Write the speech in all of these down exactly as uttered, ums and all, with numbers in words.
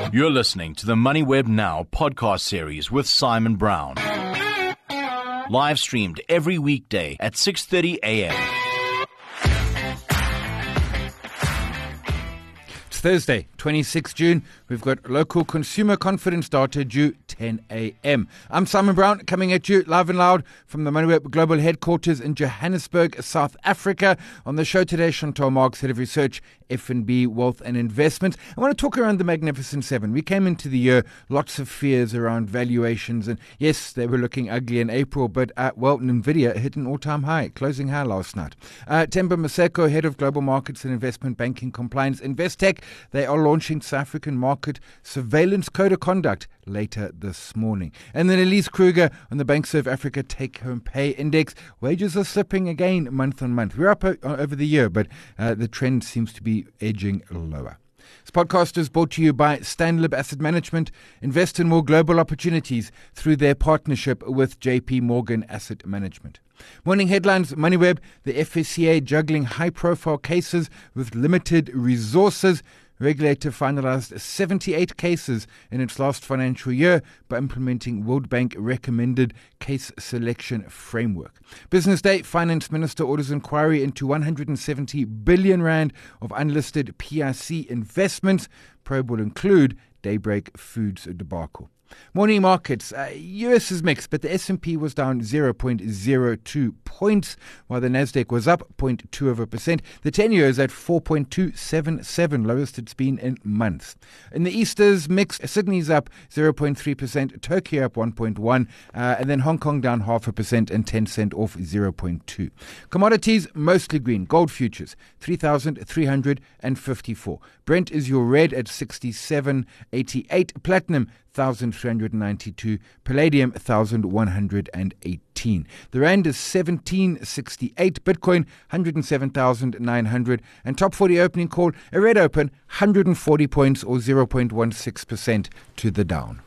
You're listening to the MoneyWeb Now podcast series with Simon Brown. Live streamed every weekday at six thirty a.m. It's Thursday, twenty-sixth of June. We've got local consumer confidence data due ten a.m. I'm Simon Brown, coming at you live and loud from the MoneyWeb Global Headquarters in Johannesburg, South Africa. On the show today, Chantal Marks, Head of Research, F N B Wealth and Investments. I want to talk around the Magnificent Seven. We came into the year, lots of fears around valuations, and yes, they were looking ugly in April, but uh, well, NVIDIA hit an all-time high, closing high last night. Uh, Themba Maseko, Head of Global Markets and Investment Banking Compliance, Investec, they are launching South African Market Surveillance Code of Conduct later this morning. And then Elise Kruger on the BankServe Africa Take-Home Pay Index. Wages are slipping again month on month. We're up o- over the year, but uh, the trend seems to be edging lower. This podcast is brought to you by Stanlib Asset Management. Invest in more global opportunities through their partnership with J P Morgan Asset Management. Morning headlines, MoneyWeb, the F S C A juggling high-profile cases with limited resources. Regulator finalized seventy-eight cases in its last financial year by implementing World Bank recommended case selection framework. Business Day, Finance Minister orders inquiry into one hundred seventy billion rand of unlisted P I C investments. Probe will include Daybreak Foods debacle. Morning markets. Uh, U S is mixed, but the S and P was down zero point zero two points, while the Nasdaq was up zero point two of a percent. The ten-year is at four point two seven seven, lowest it's been in months. In the East is mixed. Sydney's up zero point three percent, Tokyo up one point one, uh, and then Hong Kong down half a percent and ten cent off zero point two. Commodities mostly green. Gold futures three thousand three hundred fifty-four. Brent is your red at sixty-seven eighty-eight. Platinum one thousand three hundred ninety-two, palladium one thousand one hundred eighteen. The rand is seventeen sixty-eight, Bitcoin one hundred seven thousand nine hundred, and top forty opening call, a red open one hundred forty points or zero point one six percent to the down.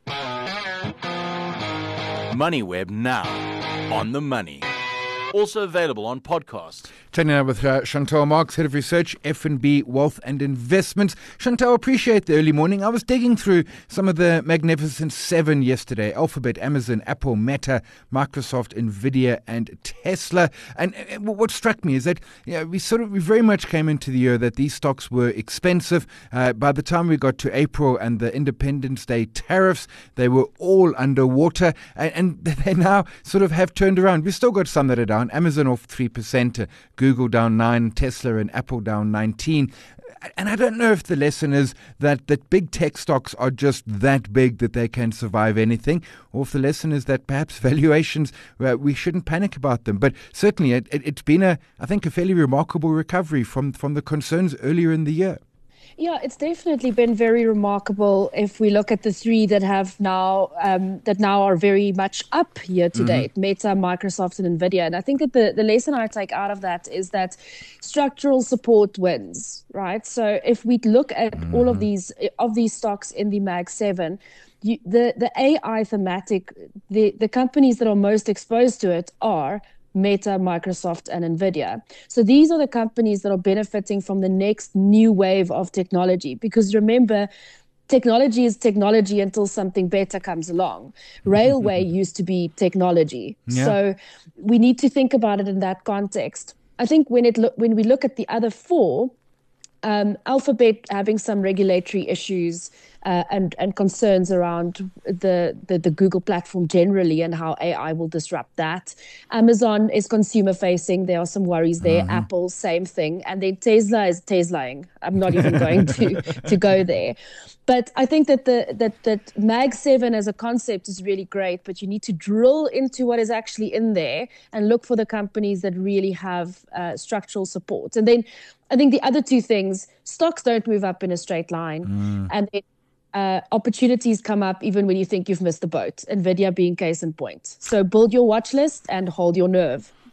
MoneyWeb Now, on the money. Also available on podcast. Turning now with uh, Chantal Marks, Head of Research, F N B Wealth and Investments. Chantal, appreciate the early morning. I was digging through some of the Magnificent Seven yesterday. Alphabet, Amazon, Apple, Meta, Microsoft, NVIDIA and Tesla. And uh, what struck me is that you know, we sort of we very much came into the year that these stocks were expensive. Uh, by the time we got to April and the Independence Day tariffs, they were all underwater. And, and they now sort of have turned around. We've still got some that are down. Amazon off three percent, uh, Google down nine, Tesla and Apple down nineteen. And I don't know if the lesson is that, that big tech stocks are just that big that they can survive anything, or if the lesson is that perhaps valuations, uh, we shouldn't panic about them. But certainly it, it, it's been, a, I think, a fairly remarkable recovery from, from the concerns earlier in the year. Yeah, it's definitely been very remarkable if we look at the three that have now um, that now are very much up year to date, mm-hmm. Meta, Microsoft and NVIDIA. And I think that the, the lesson I take out of that is that structural support wins, right? So if we look at mm-hmm. all of these of these stocks in the Mag seven, you, the, the A I thematic, the, the companies that are most exposed to it are Meta, Microsoft, and NVIDIA. So these are the companies that are benefiting from the next new wave of technology. Because remember, technology is technology until something better comes along. Railway used to be technology. Yeah. So we need to think about it in that context. I think when it lo- when we look at the other four, um, Alphabet having some regulatory issues, Uh, and, and concerns around the, the, the Google platform generally and how A I will disrupt that. Amazon is consumer facing. There are some worries there. Mm-hmm. Apple, same thing. And then Tesla is Teslaing. I'm not even going to, to go there. But I think that the that, that Mag seven as a concept is really great, but you need to drill into what is actually in there and look for the companies that really have uh, structural support. And then I think the other two things, stocks don't move up in a straight line. Mm. And it, Uh, opportunities come up even when you think you've missed the boat, NVIDIA being case in point. So build your watch list and hold your nerve.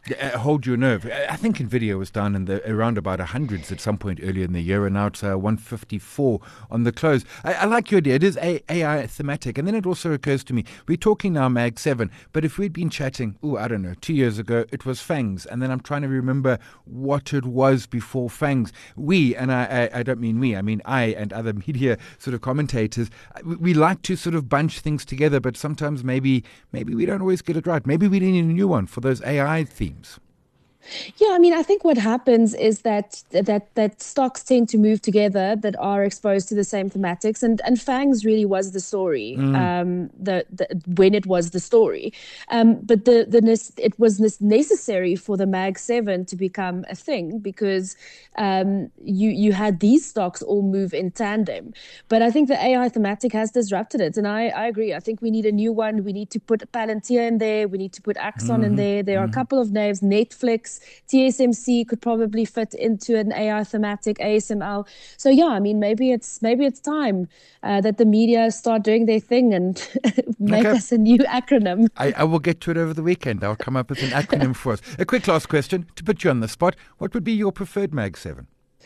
Yeah, hold your nerve. I think NVIDIA was down in the around about hundreds at some point earlier in the year, and now it's uh, one fifty-four on the close. I, I like your idea. It is A I thematic. And then it also occurs to me, we're talking now Mag seven, but if we'd been chatting, oh, I don't know, two years ago, it was FANGs. And then I'm trying to remember what it was before FANGs. We, and I, I, I don't mean we, I mean I and other media sort of commentators, we, we like to sort of bunch things together, but sometimes maybe maybe we don't always get it right. Maybe we need a new one for those A I themes. Yeah, I mean, I think what happens is that that that stocks tend to move together that are exposed to the same thematics, and and FANGs really was the story. Mm. Um, the, the when it was the story, um, but the the it was necessary for the Mag seven to become a thing because um, you you had these stocks all move in tandem. But I think the A I thematic has disrupted it, and I, I agree. I think we need a new one. We need to put Palantir in there. We need to put Axon mm-hmm. in there. There are mm-hmm. a couple of names. Netflix. T S M C could probably fit into an A I thematic, A S M L. So yeah, I mean, maybe it's maybe it's time uh, that the media start doing their thing and make okay. us a new acronym. I, I will get to it over the weekend. I'll come up with an acronym for us. A quick last question to put you on the spot. What would be your preferred Mag seven?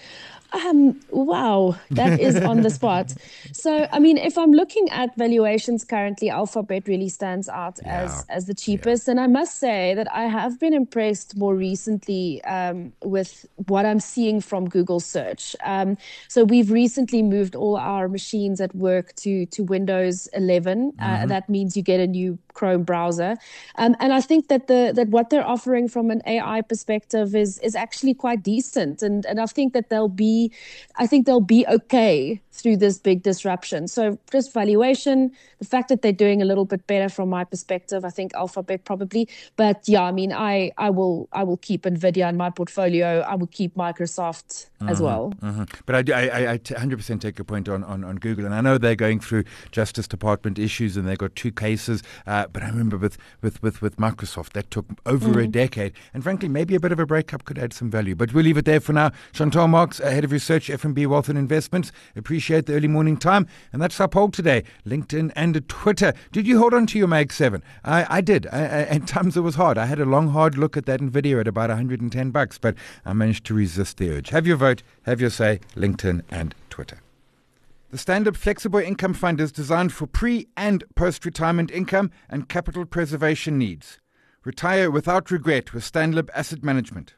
Um, wow, that is on the spot. So, I mean, if I'm looking at valuations currently, Alphabet really stands out yeah. as, as the cheapest. Yeah. And I must say that I have been impressed more recently um, with what I'm seeing from Google search. Um, so we've recently moved all our machines at work to, to Windows eleven. Mm-hmm. Uh, that means you get a new Chrome browser. Um, and I think that the that what they're offering from an A I perspective is is actually quite decent. And, and I think that they'll be I think they'll be okay through this big disruption. So just valuation, the fact that they're doing a little bit better from my perspective, I think Alphabet probably. But yeah, I mean, I, I will I will keep NVIDIA in my portfolio. I will keep Microsoft mm-hmm, as well. Mm-hmm. But I, I, I one hundred percent take your point on, on, on Google. And I know they're going through Justice Department issues and they've got two cases. Uh, but I remember with, with, with, with Microsoft, that took over mm-hmm. a decade. And frankly, maybe a bit of a breakup could add some value. But we'll leave it there for now. Chantal Marx, Head of Research, F N B Wealth and Investments. Appreciate the early morning time. And that's our poll today. LinkedIn and Twitter. Did you hold on to your Mag seven? I, I did. I, I, at times it was hard. I had a long, hard look at that NVIDIA at about one hundred ten bucks, but I managed to resist the urge. Have your vote. Have your say. LinkedIn and Twitter. The Stand-Up Flexible Income Fund is designed for pre- and post-retirement income and capital preservation needs. Retire without regret with Stand-Up Asset Management.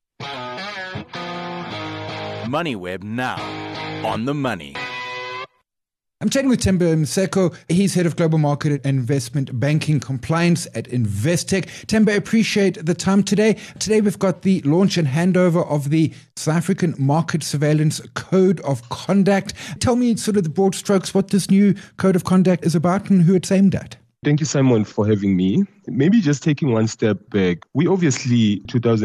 MoneyWeb now on the money. I'm chatting with Themba Mseko. He's head of global market and investment banking compliance at Investec. Themba, appreciate the time today. Today we've got the launch and handover of the South African Market Surveillance Code of Conduct. Tell me sort of the broad strokes what this new Code of Conduct is about and who it's aimed at. Thank you, Simon, for having me. Maybe just taking one step back. We obviously,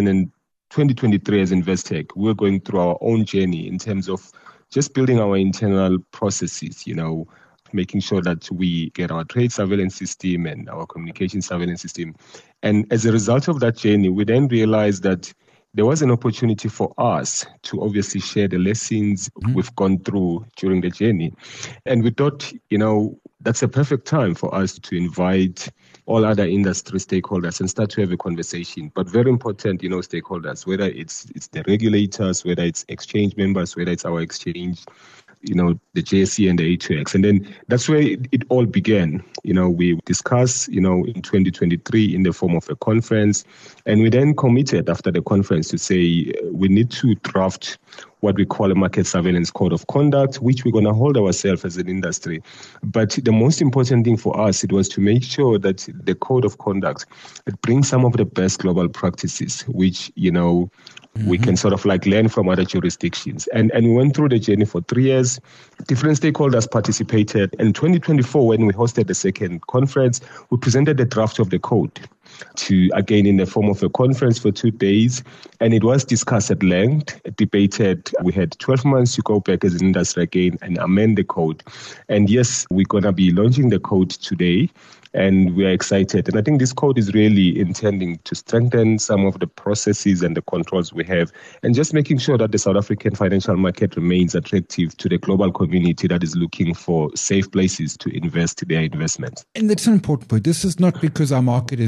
twenty twenty-three as Investec, we're going through our own journey in terms of just building our internal processes, you know, making sure that we get our trade surveillance system and our communication surveillance system. And as a result of that journey, we then realized that there was an opportunity for us to obviously share the lessons mm-hmm. we've gone through during the journey. And we thought, you know, that's a perfect time for us to invite all other industry stakeholders and start to have a conversation. But very important, you know, stakeholders, whether it's it's the regulators, whether it's exchange members, whether it's our exchange, you know, the J S E and the A two X. And then that's where it, it all began. You know, we discussed, you know, in twenty twenty-three in the form of a conference. And we then committed after the conference to say we need to draft what we call a market surveillance code of conduct, which we're going to hold ourselves as an industry. But the most important thing for us, it was to make sure that the code of conduct, it brings some of the best global practices, which, you know, mm-hmm. we can sort of like learn from other jurisdictions. And and we went through the journey for three years. Different stakeholders participated. In twenty twenty-four, when we hosted the second conference, we presented the draft of the code to, again, in the form of a conference for two days. And it was discussed at length, debated. We had twelve months to go back as an industry again and amend the code. And yes, we're going to be launching the code today. And we are excited. And I think this code is really intending to strengthen some of the processes and the controls we have, and just making sure that the South African financial market remains attractive to the global community that is looking for safe places to invest their investments. And that's an important point. This is not because our market is riddled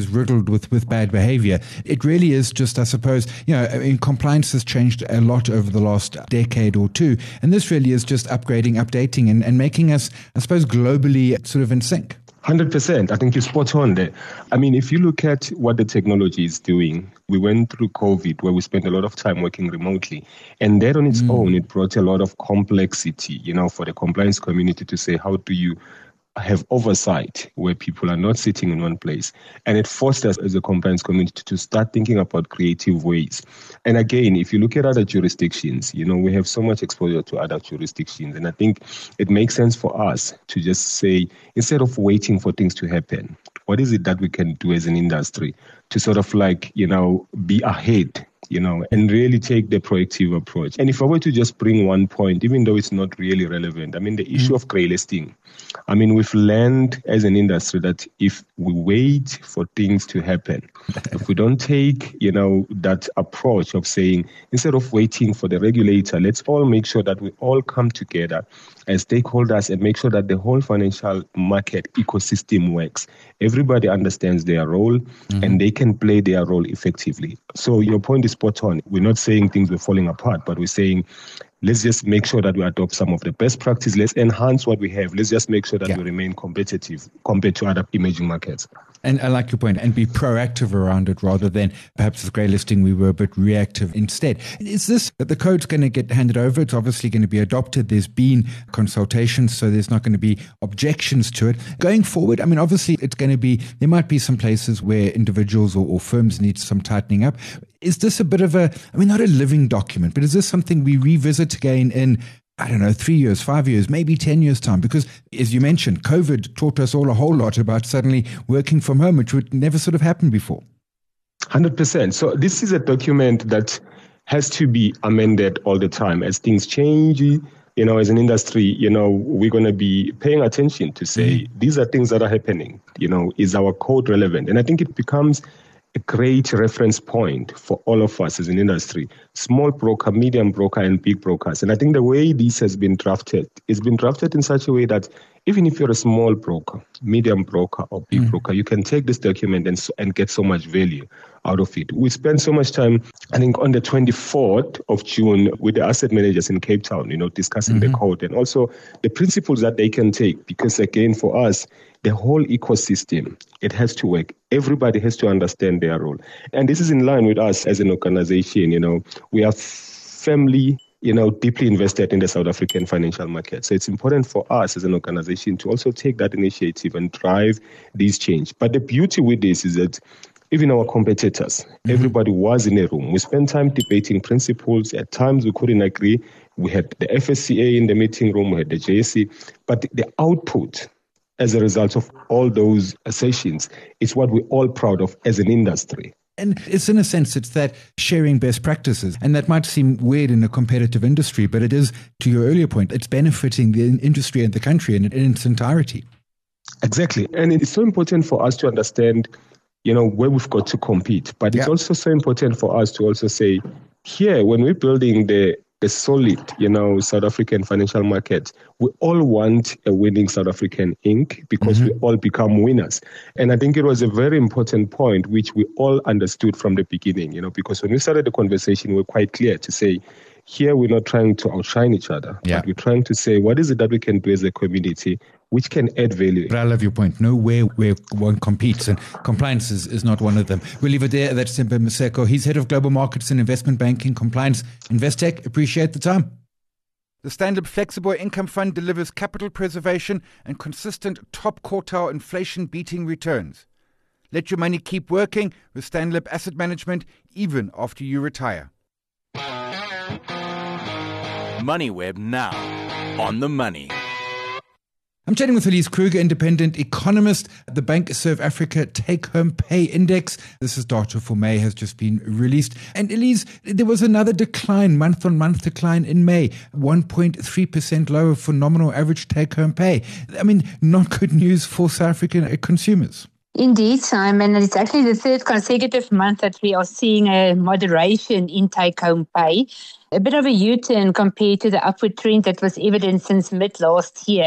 saddled with, with bad behavior. It really is just, I suppose, you know, I mean, compliance has changed a lot over the last decade or two. And this really is just upgrading, updating, and, and making us, I suppose, globally sort of in sync. one hundred percent. I think you're spot on there. I mean, if you look at what the technology is doing, we went through COVID where we spent a lot of time working remotely. And that on its mm. own, it brought a lot of complexity, you know, for the compliance community to say, how do you have oversight where people are not sitting in one place? And it forced us as a compliance community to start thinking about creative ways. And again, if you look at other jurisdictions, you know, we have so much exposure to other jurisdictions. And I think it makes sense for us to just say, instead of waiting for things to happen, what is it that we can do as an industry to sort of like, you know, be ahead, you know, and really take the proactive approach? And if I were to just bring one point, even though it's not really relevant, I mean, the issue mm-hmm. of grey listing. I mean, we've learned as an industry that if we wait for things to happen, if we don't take, you know, that approach of saying, instead of waiting for the regulator, let's all make sure that we all come together as stakeholders and make sure that the whole financial market ecosystem works. Everybody understands their role mm-hmm. and they can play their role effectively. So your point is spot on. We're not saying things were falling apart, but we're saying, let's just make sure that we adopt some of the best practice. Let's enhance what we have. Let's just make sure that yeah. we remain competitive compared to other emerging markets. And I like your point, and be proactive around it rather than perhaps with grey listing we were a bit reactive instead. Is this that the code's going to get handed over? It's obviously going to be adopted. There's been consultations, so there's not going to be objections to it. Going forward, I mean, obviously it's going to be, there might be some places where individuals or, or firms need some tightening up. Is this a bit of a, I mean, not a living document, but is this something we revisit again in, I don't know, three years, five years, maybe ten years time? Because as you mentioned, COVID taught us all a whole lot about suddenly working from home, which would never sort of happen before. one hundred percent. So this is a document that has to be amended all the time as things change. You know, as an industry, you know, we're going to be paying attention to say, mm-hmm. these are things that are happening. You know, is our code relevant? And I think it becomes a great reference point for all of us as an industry, small broker, medium broker, and big brokers. And I think the way this has been drafted, it's been drafted in such a way that even if you're a small broker, medium broker, or big mm. broker, you can take this document and, and get so much value out of it. We spent so much time, I think, on the twenty-fourth of June with the asset managers in Cape Town, you know, discussing mm-hmm. the code and also the principles that they can take. Because again, for us, the whole ecosystem, it has to work. Everybody has to understand their role. And this is in line with us as an organization. You know, we are firmly, you know, deeply invested in the South African financial market. So it's important for us as an organization to also take that initiative and drive this change. But the beauty with this is that even our competitors, mm-hmm. everybody was in a room. We spent time debating principles. At times we couldn't agree. We had the F S C A in the meeting room, we had the J S E, but the output as a result of all those sessions is what we're all proud of as an industry. And it's in a sense, it's that sharing best practices. And that might seem weird in a competitive industry, but it is, to your earlier point, it's benefiting the industry and the country in, in its entirety. Exactly. And it's so important for us to understand, you know, where we've got to compete. But it's yeah. also so important for us to also say, here, when we're building the a solid, you know, South African financial market, we all want a winning South African Incorporated because mm-hmm. we all become winners. And I think it was a very important point which we all understood from the beginning, you know, because when we started the conversation, we were quite clear to say, here we're not trying to outshine each other, yeah. but we're trying to say, what is it that we can do as a community which can add value? But I love your point. Nowhere where one competes, and compliance is, is not one of them. We'll leave it there. That's Themba Maseko. He's head of global markets and investment banking compliance. Investec, appreciate the time. The Standard Flexible Income Fund delivers capital preservation and consistent top quartile inflation-beating returns. Let your money keep working with Stanlib Asset Management even after you retire. MoneyWeb now on the money. I'm chatting with Elise Kruger, independent economist. The Bank Serve Africa Take-Home Pay Index. This is data for May, has just been released. And Elise, there was another decline, month-on-month decline in May, one point three percent lower for nominal average take-home pay. I mean, not good news for South African consumers. Indeed, Simon. It's actually the third consecutive month that we are seeing a moderation in take-home pay. A bit of a U-turn compared to the upward trend that was evident since mid last year.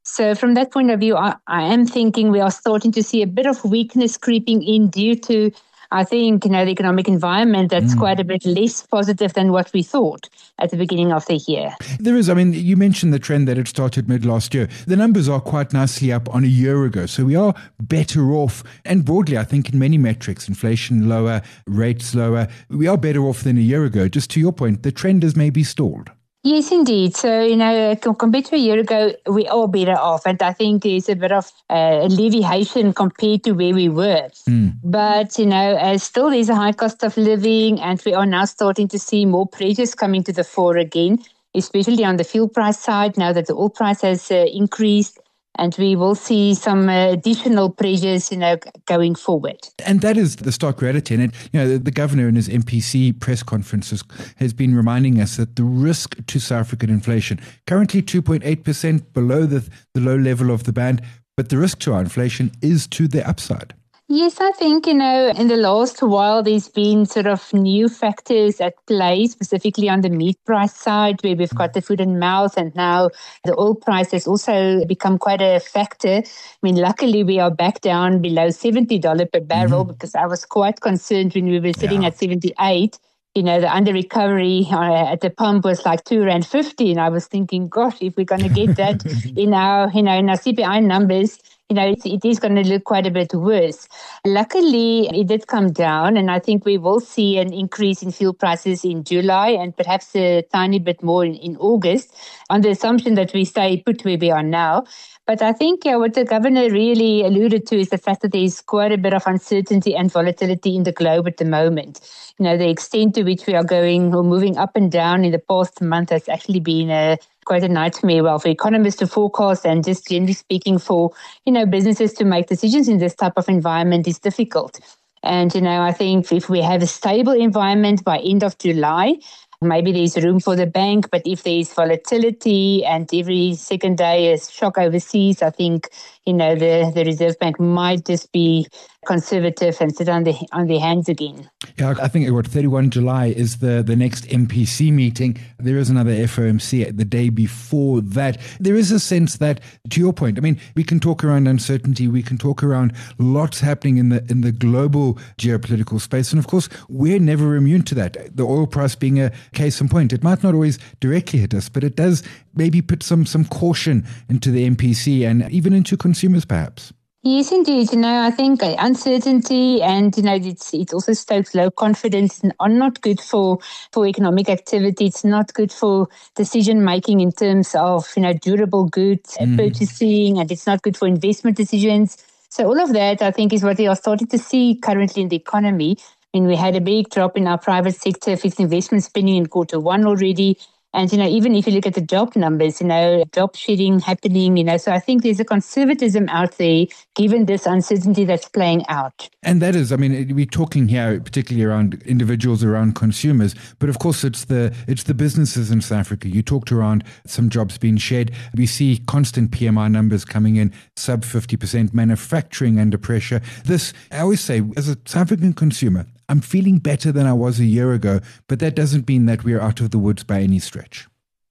So from that point of view, I, I am thinking we are starting to see a bit of weakness creeping in due to, I think, you know, the economic environment that's mm. quite a bit less positive than what we thought at the beginning of the year. There is, I mean, you mentioned the trend that it started mid last year. The numbers are quite nicely up on a year ago. So we are better off. And broadly, I think in many metrics, inflation lower, rates lower, we are better off than a year ago. Just to your point, the trend has maybe stalled. Yes, indeed. So, you know, compared to a year ago, we are better off. And I think there's a bit of uh, alleviation compared to where we were. Mm. But, you know, uh, still there's a high cost of living, and we are now starting to see more pressures coming to the fore again, especially on the fuel price side, now that the oil price has uh, increased. And we will see some uh, additional pressures, you know, going forward. And that is the stark reality. And, it, you know, the, the governor in his M P C press conferences has been reminding us that the risk to South African inflation, currently two point eight percent below the, the low level of the band, but the risk to our inflation is to the upside. Yes, I think, you know, in the last while, there's been sort of new factors at play, specifically on the meat price side, where we've got the food and mouth, and now the oil price has also become quite a factor. I mean, luckily, we are back down below seventy dollars per barrel, mm-hmm. because I was quite concerned when we were sitting yeah. at seventy-eight. You know, the under recovery uh, at the pump was like two rand fifty, and I was thinking, gosh, if we're going to get that in our, you know, in our C P I numbers, you know, it, it is going to look quite a bit worse. Luckily, it did come down, and I think we will see an increase in fuel prices in July and perhaps a tiny bit more in, in August, on the assumption that we stay put where we are now. But I think yeah, what the governor really alluded to is the fact that there is quite a bit of uncertainty and volatility in the globe at the moment. You know, the extent to which we are going or moving up and down in the past month has actually been a quite a nightmare, well, for economists to forecast, and just generally speaking for, you know, businesses to make decisions in this type of environment is difficult. And, you know, I think if we have a stable environment by end of July, maybe there's room for the bank, but if there's volatility and every second day is shock overseas, I think, you know, the, the Reserve Bank might just be conservative and sit on, the, on their hands again. Yeah, I think what thirty-first of July is the, the next M P C meeting. There is another F O M C the day before that. There is a sense that, to your point, I mean, we can talk around uncertainty, we can talk around lots happening in the in the global geopolitical space, and of course, we're never immune to that. The oil price being a case in point. It might not always directly hit us, but it does maybe put some some caution into the M P C and even into consumers, perhaps. Yes, indeed. You know, I think uncertainty and, you know, it's, it also stokes low confidence and are not good for, for economic activity. It's not good for decision making in terms of, you know, durable goods mm. purchasing, and it's not good for investment decisions. So all of that, I think, is what we are starting to see currently in the economy. I mean, we had a big drop in our private sector fixed investment spending in quarter one already. And, you know, even if you look at the job numbers, you know, job shedding happening, you know, so I think there's a conservatism out there given this uncertainty that's playing out. And that is, I mean, we're talking here particularly around individuals, around consumers, but of course it's the it's the businesses in South Africa. You talked around some jobs being shed. We see constant P M I numbers coming in, sub fifty percent, manufacturing under pressure. This, I always say, as a South African consumer, I'm feeling better than I was a year ago, but that doesn't mean that we're out of the woods by any stretch.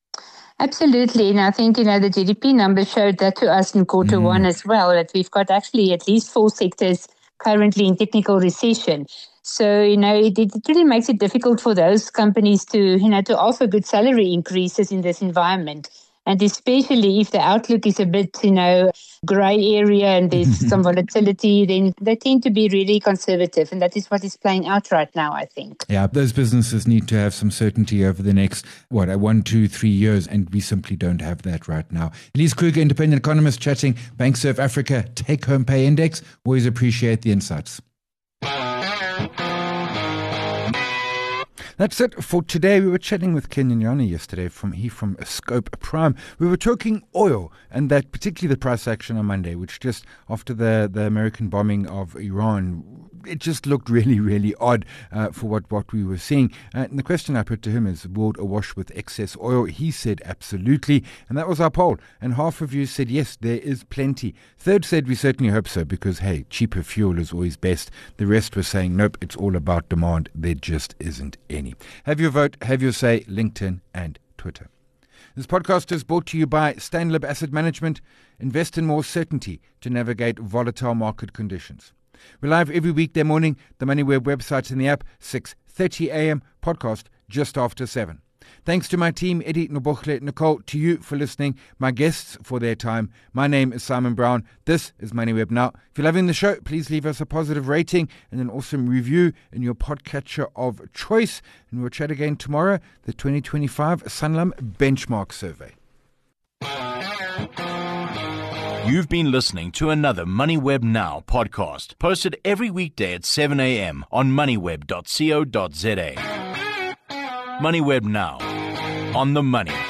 Absolutely. And I think, you know, the G D P numbers showed that to us in quarter mm. one as well, that we've got actually at least four sectors currently in technical recession. So, you know, it, it really makes it difficult for those companies to, you know, to offer good salary increases in this environment. And especially if the outlook is a bit, you know, grey area and there's some volatility, then they tend to be really conservative. And that is what is playing out right now, I think. Yeah, those businesses need to have some certainty over the next, what, one, two, three years. And we simply don't have that right now. Elise Kruger, independent economist, chatting BankServe Africa Take-Home Pay Index. Always appreciate the insights. That's it for today. We were chatting with Ken Nyanyane yesterday from he from Scope Prime. We were talking oil, and that particularly the price action on Monday, which just after the, the American bombing of Iran, it just looked really, really odd uh, for what, what we were seeing. Uh, and the question I put to him is, world awash with excess oil? He said absolutely, and that was our poll. And half of you said yes, there is plenty. Third said we certainly hope so, because hey, cheaper fuel is always best. The rest were saying nope, it's all about demand. There just isn't any. Have your vote, have your say, LinkedIn and Twitter. This podcast is brought to you by Stanlib Asset Management. Invest in more certainty to navigate volatile market conditions. We're live every weekday morning, the MoneyWeb website and the app, six thirty a.m., podcast just after seven. Thanks to my team, Eddie, Nobochle, Nicole, to you for listening, my guests for their time. My name is Simon Brown. This is MoneyWeb Now. If you're loving the show, please leave us a positive rating and an awesome review in your podcatcher of choice. And we'll chat again tomorrow, the twenty twenty-five Sanlam Benchmark Survey. You've been listening to another MoneyWeb Now podcast, posted every weekday at seven a.m. on moneyweb dot co dot za. MoneyWeb Now, on the money.